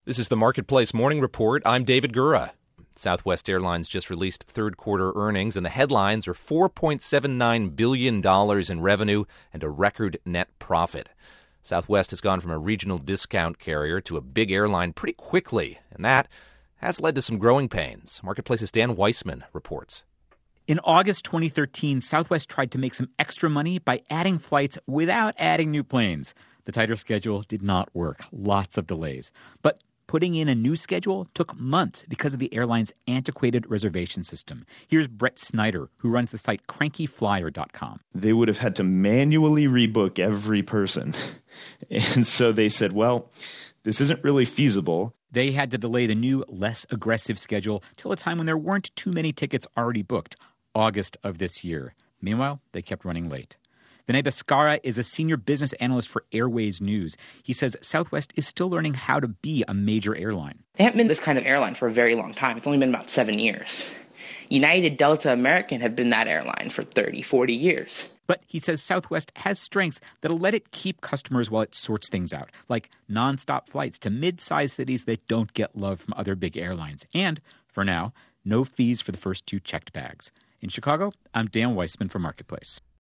This is the Marketplace Morning Report. I'm David Gura. Southwest Airlines just released third-quarter earnings, and the headlines are $4.79 billion in revenue and a record net profit. Southwest has gone from a regional discount carrier to a big airline pretty quickly, and that has led to some growing pains. Marketplace's Dan Weissman reports. In August 2013, Southwest tried to make some extra money by adding flights without adding new planes. The tighter schedule did not work. Lots of delays. But putting in a new schedule took months because of the airline's antiquated reservation system. Here's Brett Snyder, who runs the site crankyflyer.com. They would have had to manually rebook every person. And so they said, well, this isn't really feasible. They had to delay the new, less aggressive schedule till a time when there weren't too many tickets already booked, August of this year. Meanwhile, they kept running late. Vinay Bhaskara is a senior business analyst for Airways News. He says Southwest is still learning how to be a major airline. They haven't been this kind of airline for a very long time. It's only been about 7 years. United, Delta, American have been that airline for 30, 40 years. But he says Southwest has strengths that'll let it keep customers while it sorts things out, like nonstop flights to mid-sized cities that don't get love from other big airlines. And, for now, no fees for the first 2 checked bags. In Chicago, I'm Dan Weissman for Marketplace.